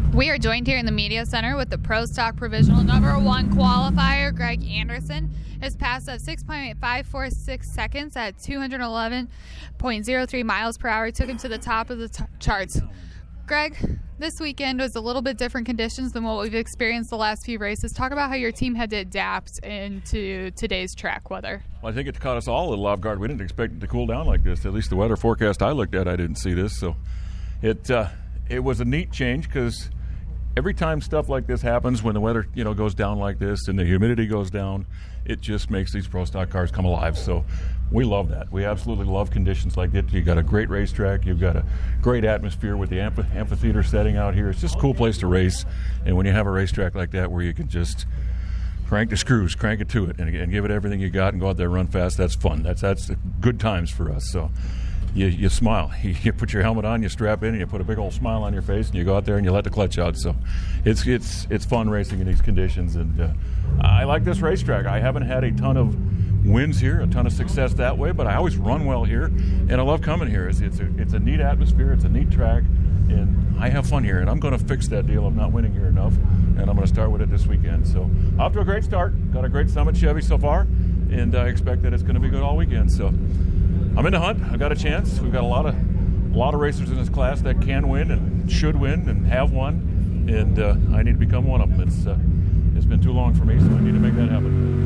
We are joined here in the Media Center with the Pro Stock Provisional number 1 qualifier, Greg Anderson. His pass of 6.546 seconds at 211.03 miles per hour took him to the top of the charts. Greg, this weekend was a little bit different conditions than what we've experienced the last few races. Talk about how your team had to adapt into today's track weather. Well, I think it caught us all a little off guard. We didn't expect it to cool down like this. At least the weather forecast I looked at, I didn't see this. So it was a neat change because every time stuff like this happens, when the weather goes down like this and the humidity goes down, it just makes these Pro Stock cars come alive. So we love that. We absolutely love conditions like this. You've got a great racetrack. You've got a great atmosphere with the amphitheater setting out here. It's just a cool place to race. And when you have a racetrack like that where you can just crank the screws, crank it to it, and give it everything you got and go out there and run fast, that's fun. That's good times for us. So you smile. You put your helmet on, you strap in, and you put a big old smile on your face, and you go out there and you let the clutch out. So it's fun racing in these conditions. And I like this racetrack. I haven't had a ton of wins here, a ton of success that way, but I always run well here, and I love coming here. It's a neat atmosphere, it's a neat track, and I have fun here, and I'm going to fix that deal of not winning here enough, and I'm going to start with it this weekend. So off to a great start. Got a great Summit Chevy so far, and I expect that it's going to be good all weekend. So I'm in the hunt. I've got a chance. We've got a lot of racers in this class that can win and should win and have won, and I need to become one of them. It's been too long for me, so I need to make that happen.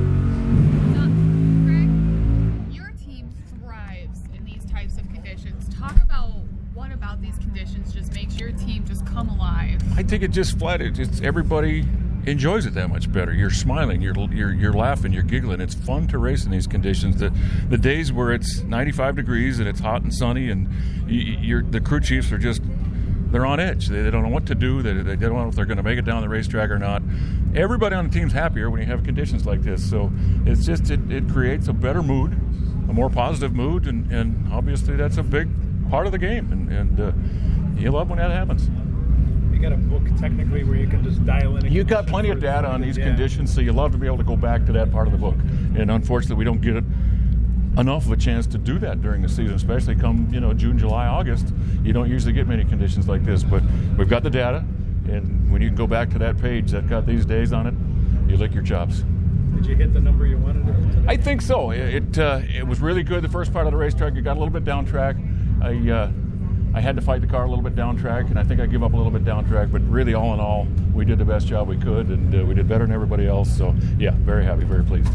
Talk about what about these conditions just makes your team just come alive. I think it just it's everybody enjoys it that much better. You're smiling, you're laughing, you're giggling. It's fun to race in these conditions. The days where it's 95 degrees and it's hot and sunny and the crew chiefs are they're on edge. They don't know what to do. They don't know if they're going to make it down the racetrack or not. Everybody on the team's happier when you have conditions like this. So it's just it creates a better mood, a more positive mood, and obviously that's a big part of the game, and you love when that happens. You got a book technically where you can just dial in. You've got plenty of data on these conditions, so you love to be able to go back to that part of the book. And unfortunately, we don't get enough of a chance to do that during the season, especially come June, July, August. You don't usually get many conditions like this, but we've got the data, and when you can go back to that page that got these days on it, you lick your chops. Did you hit the number you wanted today? I think so. It was really good the first part of the racetrack. It got a little bit down track. I had to fight the car a little bit down track, and I think I give up a little bit down track, but really all in all, we did the best job we could, and we did better than everybody else. So yeah, very happy, very pleased.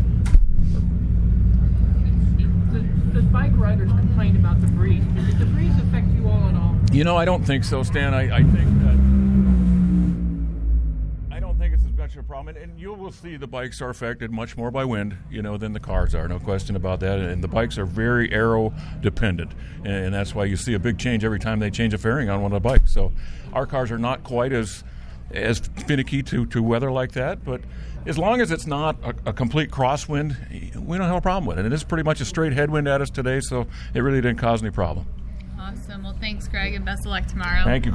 Does bike riders complain about the breeze? Does the breeze affect you all at all? I don't think so, Stan. I don't think it's as much of a problem. And you will see the bikes are affected much more by wind, than the cars are. No question about that. And the bikes are very aero dependent. And that's why you see a big change every time they change a fairing on one of the bikes. So our cars are not quite as finicky to weather like that. But as long as it's not a complete crosswind, we don't have a problem with it. And it is pretty much a straight headwind at us today, so it really didn't cause any problem. Awesome. Well, thanks, Greg, and best of luck tomorrow. Thank you.